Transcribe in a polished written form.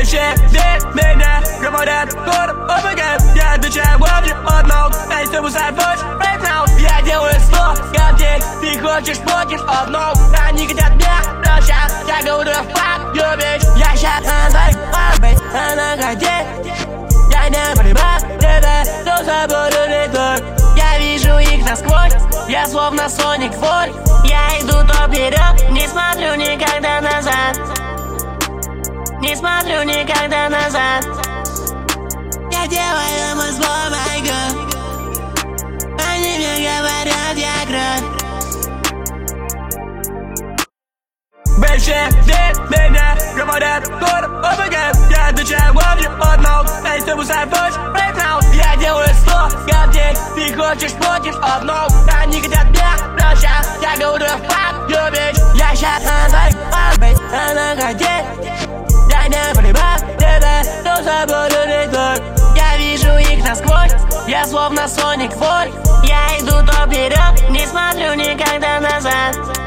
Больше здесь меня говорят город ОПГ. Я отвечаю вообще одно, дай с тобой забудь right now. Я делаю 100 гадей, ты хочешь платишь одно. Они хотят меня прощать, я говорю fuck you bitch. Я щас она гадей, я не понимаю тебя, кто забыл лицо. Я вижу их насквозь, я словно Соник Фоль. Я иду то вперед, не смотрю никогда назад. Не смотрю никогда назад. Я делаю мозгом майку. Они мне говорят, я кровь. Больше здесь меня говорят город ОПГ. Я отвечаю вообще одно, дай с тобой забудь right now. Я делаю 100 гадей, ты хочешь платишь одно. Они хотят меня прощать, я говорю fuck you bitch. Я щас она гадей, я не понимаю тебя, кто забыл лицо. Я вижу их насквозь, я словно Соник Фоль. Я иду то вперед, не смотрю никогда назад.